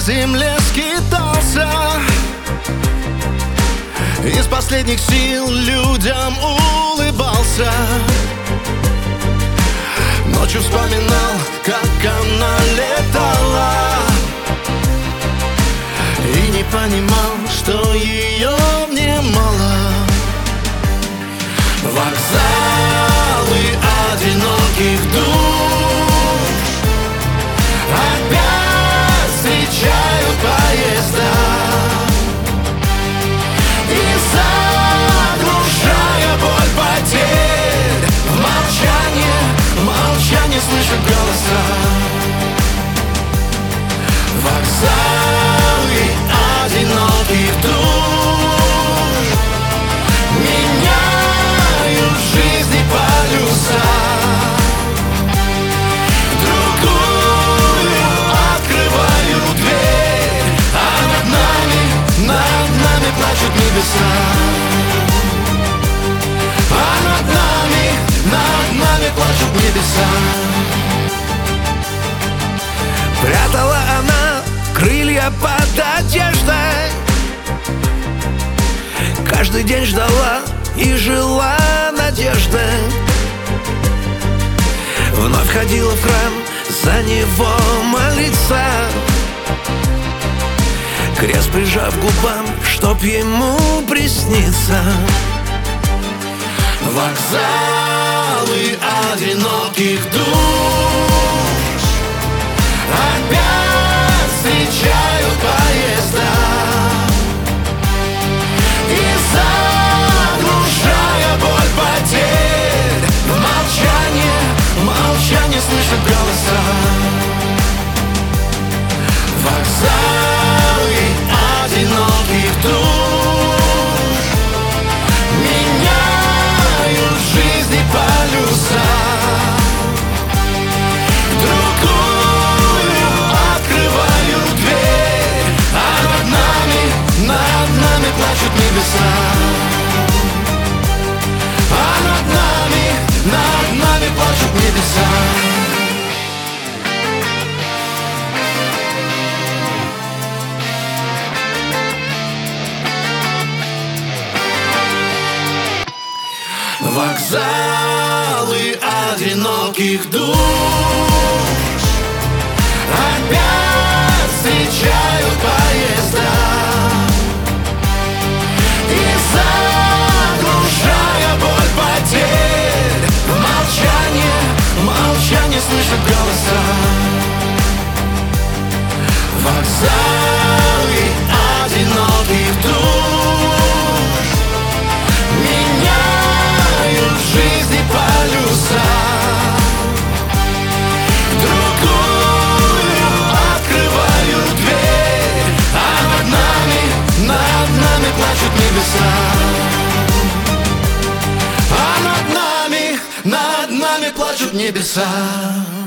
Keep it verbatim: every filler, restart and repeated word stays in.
земле скитался, из последних сил людям улыбался. Ночью вспоминал, как она летала, и не понимал, что ее мне мало. Вокзалы одиноких душ опять встречают поезда, и заглушая боль потерь, в молчании, в молчании слышу голоса. Вокзалы одиноких душ меняют жизни полюса, другую открывают дверь, а над нами, над нами плачут небеса. А над нами, над нами плачут небеса. Прятала она крылья под одеждой, каждый день ждала и жила надеждой. Вновь ходила в храм за него молиться, крест прижав к губам, чтоб ему присниться. Вокзалы одиноких душ опять встречают поезда, и заглушая боль потерь, в молчании, в молчании слышат голоса. Вокзалы одиноких душ меняют жизни полюса, другую открывают дверь, а над нами, над нами плачут небеса. А над нами, над нами плачут небеса. Вокзалы одиноких душ опять встречают поезда, и заглушая боль потерь, в молчании, в молчании слышат голоса. Вокзалы одиноких душ меняют жизни полюса, другую открывают дверь, а над нами, над нами плачут небеса. А над нами, над нами плачут небеса.